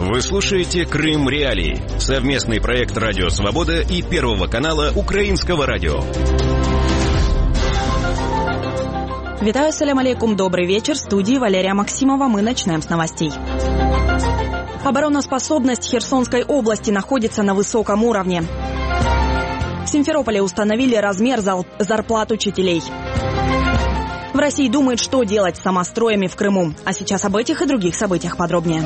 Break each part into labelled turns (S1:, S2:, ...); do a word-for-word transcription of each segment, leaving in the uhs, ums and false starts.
S1: Вы слушаете «Крым Реалии» — совместный проект «Радио Свобода» и Первого канала Украинского радио.
S2: Витаю, салям алейкум, добрый вечер. В студии Валерия Максимова. Мы начинаем с новостей. Обороноспособность Херсонской области находится на высоком уровне. В Симферополе установили размер зарплат учителей. В России думают, что делать с самостроями в Крыму. А сейчас об этих и других событиях подробнее.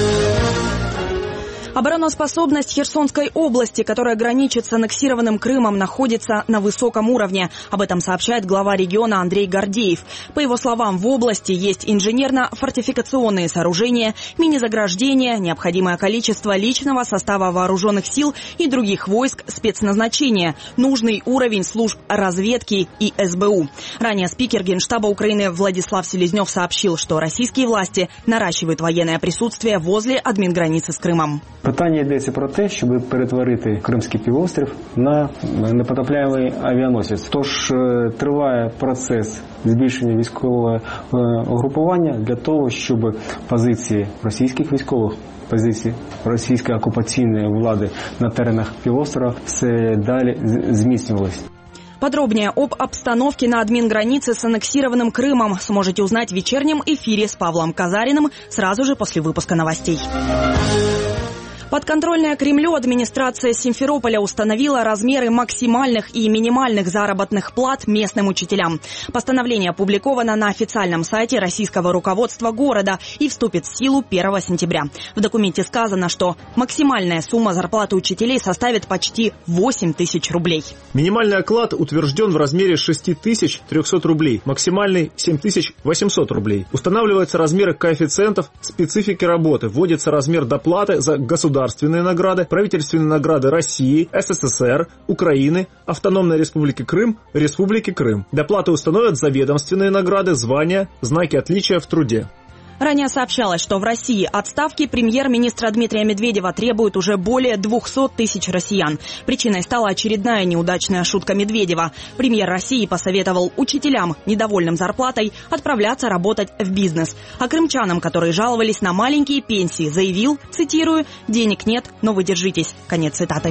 S2: Обороноспособность Херсонской области, которая граничит с аннексированным Крымом, находится на высоком уровне. Об этом сообщает глава региона Андрей Гордеев. По его словам, в области есть инженерно-фортификационные сооружения, мини-заграждения, необходимое количество личного состава вооруженных сил и других войск спецназначения, нужный уровень служб разведки и эс бэ у. Ранее спикер Генштаба Украины Владислав Селезнев сообщил, что российские власти наращивают военное присутствие возле админграницы с Крымом.
S3: Питання йдеться про те, щоб перетворити Кримський півострів на непотопляємий авіаносець. Тож триває процес збільшення військового угрупування для того, щоб позиції російських військових, позиції російської окупаційної влади на теренах півострова все далі зміцнювалися.
S2: Подробнее об обстановке на админгранице с аннексированным Крымом сможете узнать в вечернем эфире с Павлом Казариным сразу же после выпуска новостей. Подконтрольная Кремлю администрация Симферополя установила размеры максимальных и минимальных заработных плат местным учителям. Постановление опубликовано на официальном сайте российского руководства города и вступит в силу первого сентября. В документе сказано, что максимальная сумма зарплаты учителей составит почти восемь тысяч рублей.
S4: Минимальный оклад утвержден в размере шесть тысяч триста рублей, максимальный семь тысяч восемьсот рублей. Устанавливаются размеры коэффициентов специфики работы, вводится размер доплаты за государственные государственные награды, правительственные награды России, эс эс эс эр, Украины, Автономной Республики Крым, Республики Крым. Доплаты установят за ведомственные награды, звания, знаки отличия в труде.
S2: Ранее сообщалось, что в России отставки премьер-министра Дмитрия Медведева требуют уже более двухсот тысяч россиян. Причиной стала очередная неудачная шутка Медведева. Премьер России посоветовал учителям, недовольным зарплатой, отправляться работать в бизнес. А крымчанам, которые жаловались на маленькие пенсии, заявил, цитирую, «денег нет, но вы держитесь». Конец цитаты.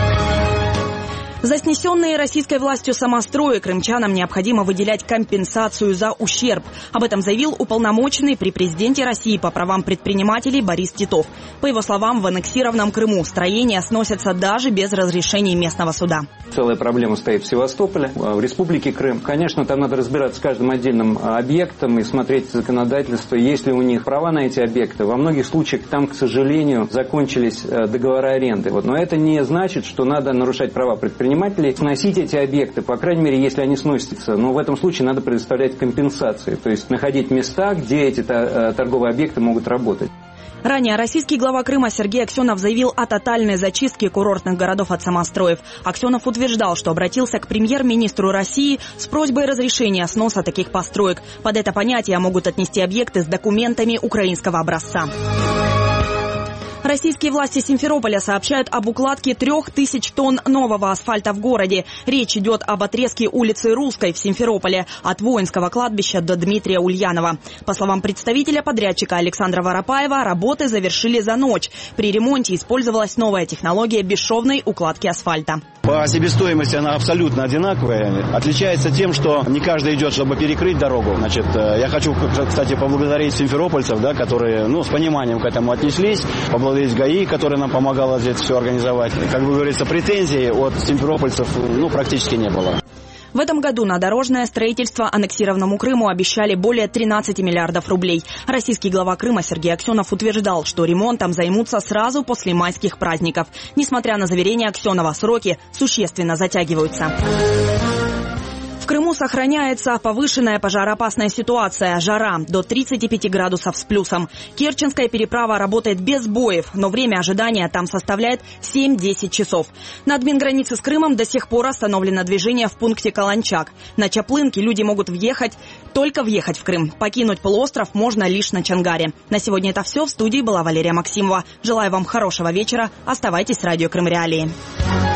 S2: За снесенные российской властью самострои крымчанам необходимо выделять компенсацию за ущерб. Об этом заявил уполномоченный при президенте России по правам предпринимателей Борис Титов. По его словам, в аннексированном Крыму строения сносятся даже без разрешения местного суда.
S5: Целая проблема стоит в Севастополе, в Республике Крым. Конечно, там надо разбираться с каждым отдельным объектом и смотреть законодательство, есть ли у них права на эти объекты. Во многих случаях там, к сожалению, закончились договоры аренды. Вот. Но это не значит, что надо нарушать права предпринимателей. Сносить эти объекты, по крайней мере, если они сносятся. Но в этом случае надо предоставлять компенсации. То есть находить места, где эти торговые объекты могут работать.
S2: Ранее российский глава Крыма Сергей Аксенов заявил о тотальной зачистке курортных городов от самостроев. Аксенов утверждал, что обратился к премьер-министру России с просьбой разрешения сноса таких построек. Под это понятие могут отнести объекты с документами украинского образца. Российские власти Симферополя сообщают об укладке трех тысяч тонн нового асфальта в городе. Речь идет об отрезке улицы Русской в Симферополе от Воинского кладбища до Дмитрия Ульянова. По словам представителя подрядчика Александра Воропаева, работы завершили за ночь. При ремонте использовалась новая технология бесшовной укладки асфальта.
S6: По себестоимости она абсолютно одинаковая. Отличается тем, что не каждый идет, чтобы перекрыть дорогу. Значит, я хочу, кстати, поблагодарить симферопольцев, да, которые ну, с пониманием к этому отнеслись. Поблагодарить ГАИ, которая нам помогала здесь все организовать. Как бы говорится, претензий от симферопольцев ну, практически не было.
S2: В этом году на дорожное строительство аннексированному Крыму обещали более тринадцати миллиардов рублей. Российский глава Крыма Сергей Аксенов утверждал, что ремонтом займутся сразу после майских праздников. Несмотря на заверения Аксенова, сроки существенно затягиваются. В Крыму сохраняется повышенная пожароопасная ситуация. Жара до тридцати пяти градусов с плюсом. Керченская переправа работает без сбоев, но время ожидания там составляет семь-десять часов. На админгранице с Крымом до сих пор остановлено движение в пункте Каланчак. На Чаплынке люди могут въехать, только въехать в Крым. Покинуть полуостров можно лишь на Чангаре. На сегодня это все. В студии была Валерия Максимова. Желаю вам хорошего вечера. Оставайтесь с радио Крым Реалии.